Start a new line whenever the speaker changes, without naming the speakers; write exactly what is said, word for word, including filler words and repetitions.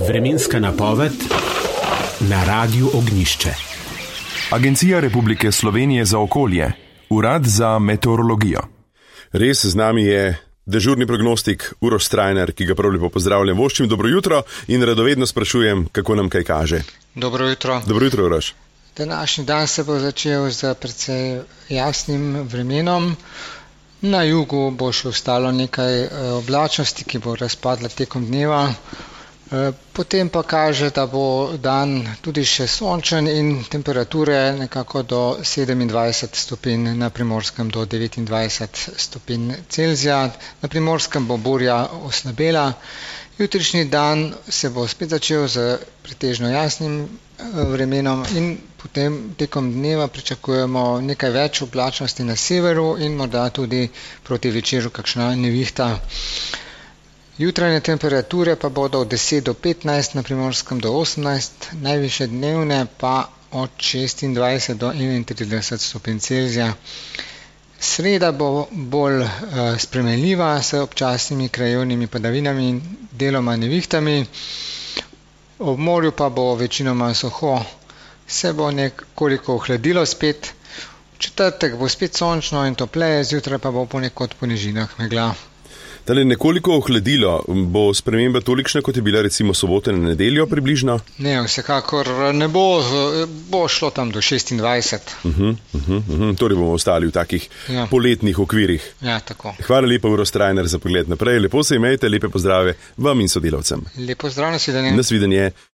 Vremenska napoved na Radiu Ognjišče.
Agencija Republike Slovenije za okolje, Urad za meteorologijo.
Res, z nami je dežurni prognostik Uroš Strajnar, ki ga prav lepo pozdravljam. Voščim dobro jutro in radovedno sprašujem, kako nam kaj kaže.
Dobro jutro.
Dobro jutro, Uroš.
Današnji dan se bo začel z precej jasnim vremenom. Na jugu bo še ostalo nekaj oblačnosti, ki bo razpadla tekom dneva. Potem pa kaže, da bo dan tudi še sončen in temperature nekako do sedemindvajset stopinj, na Primorskem do devetindvajset stopinj Celzija. Na Primorskem bo burja oslabela. Jutrišnji dan se bo spet začel z pretežno jasnim vremenom in potem tekom dneva pričakujemo nekaj več oblačnosti na severu in morda tudi proti večeru kakšna nevihta. Jutranje temperature pa bodo od deset do petnajst, na Primorskem do osemnajst, najvišje dnevne pa od šestindvajset do enaintrideset stopinj Celzija. Sreda bo bolj uh, spremenljiva s občasnimi krajevnimi padavinami in deloma nevihtami. Ob morju pa bo večinoma suho, se bo nekoliko ohladilo spet. V četrtek bo spet sončno in topleje, zjutraj pa bo ponekod po nižinah megla.
Tale nekoliko ohladilo, bo sprememba tolikšna, kot je bila recimo sobote na nedeljo približno?
Ne, vsekakor ne bo, bo šlo tam do šestindvajset.
Uh-huh, uh-huh, uh-huh. Torej bomo ostali v takih ja. poletnih okvirih.
Ja, tako.
Hvala lepa, Uroš Strajnar, za pogled naprej. Lepo se imejte, lepe pozdrave vam in sodelavcem.
Lepo zdrav, nasvidenje.
Nasvidenje.